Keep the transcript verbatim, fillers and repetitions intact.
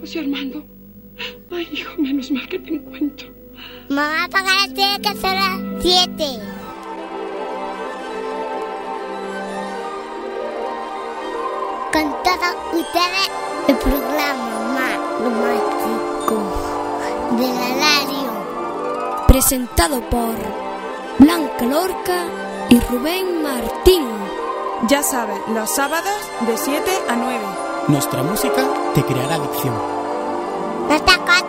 José Armando. Ay, hijo, menos mal que te encuentro. Mamá, apaga las tele que son las siete. Con todos ustedes, el programa más romántico de la radio. Presentado por Blanca Lorca y Rubén Martín. Ya sabes, los sábados de siete a nueve. Nuestra música te creará adicción. Nuestra